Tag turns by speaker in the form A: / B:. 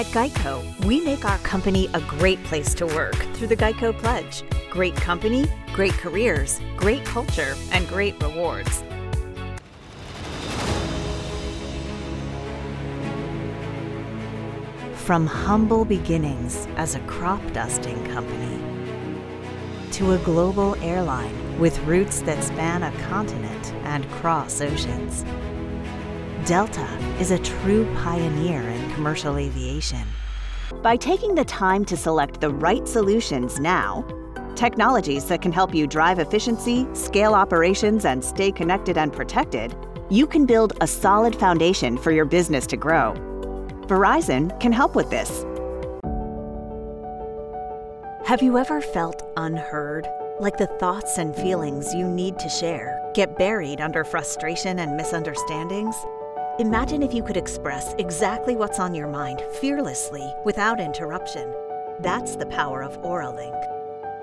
A: At Geico, we make our company a great place to work through the Geico Pledge. Great company, great careers, great culture, and great rewards. From humble beginnings as a crop dusting company to a global airline with roots that span a continent and cross oceans, Delta is a true pioneer in commercial aviation. By taking the time to select the right solutions now, technologies that can help you drive efficiency, scale operations, and stay connected and protected, you can build a solid foundation for your business to grow. Verizon can help with this. Have you ever felt unheard? Like the thoughts and feelings you need to share get buried under frustration and misunderstandings? Imagine if you could express exactly what's on your mind fearlessly without interruption. That's the power of AuraLink.